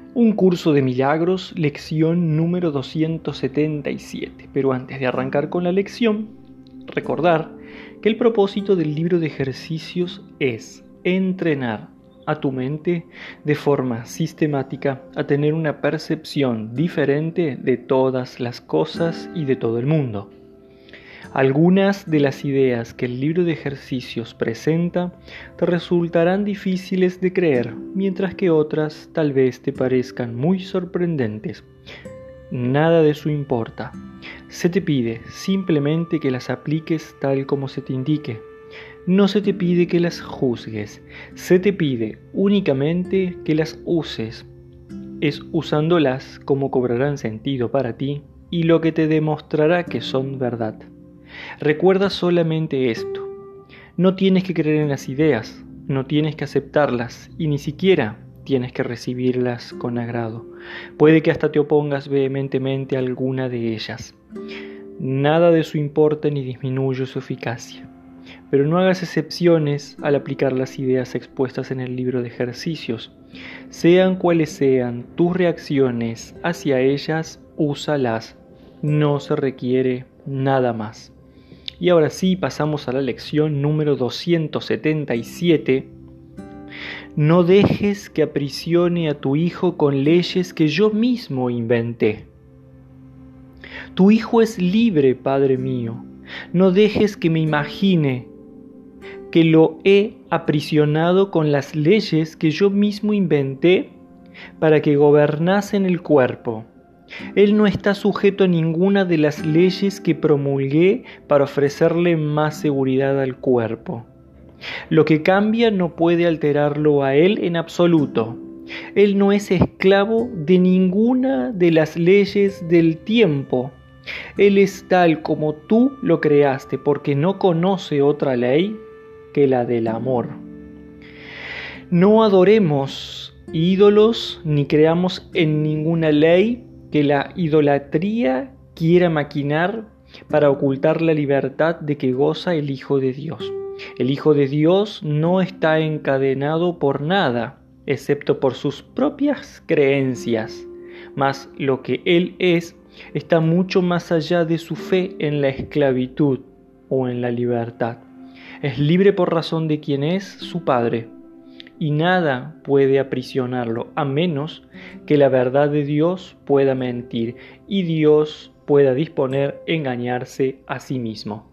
Un curso de milagros, lección número 277. Pero antes de arrancar con la lección, recordar que el propósito del libro de ejercicios es entrenar a tu mente de forma sistemática a tener una percepción diferente de todas las cosas y de todo el mundo. Algunas de las ideas que el libro de ejercicios presenta te resultarán difíciles de creer, mientras que otras tal vez te parezcan muy sorprendentes. Nada de eso importa. Se te pide simplemente que las apliques tal como se te indique. No se te pide que las juzgues, se te pide únicamente que las uses. Es usándolas como cobrarán sentido para ti y lo que te demostrará que son verdad. Recuerda solamente esto: no tienes que creer en las ideas, no tienes que aceptarlas y ni siquiera tienes que recibirlas con agrado. Puede que hasta te opongas vehementemente a alguna de ellas. Nada de eso importa ni disminuye su eficacia. Pero no hagas excepciones al aplicar las ideas expuestas en el libro de ejercicios. Sean cuales sean tus reacciones hacia ellas, úsalas. No se requiere nada más. Y ahora sí, pasamos a la lección número 277. No dejes que aprisione a tu hijo con leyes que yo mismo inventé. Tu hijo es libre, Padre mío. No dejes que me imagine que lo he aprisionado con las leyes que yo mismo inventé para que gobernasen el cuerpo. Él no está sujeto a ninguna de las leyes que promulgué para ofrecerle más seguridad al cuerpo. Lo que cambia no puede alterarlo a él en absoluto. Él no es esclavo de ninguna de las leyes del tiempo. Él es tal como tú lo creaste, porque no conoce otra ley que la del amor. No adoremos ídolos ni creamos en ninguna ley que la idolatría quiera maquinar para ocultar la libertad de que goza el Hijo de Dios. El Hijo de Dios no está encadenado por nada, excepto por sus propias creencias, mas lo que Él es está mucho más allá de su fe en la esclavitud o en la libertad. Es libre por razón de quien es su Padre, y nada puede aprisionarlo, a menos que la verdad de Dios pueda mentir y Dios pueda disponer engañarse a sí mismo.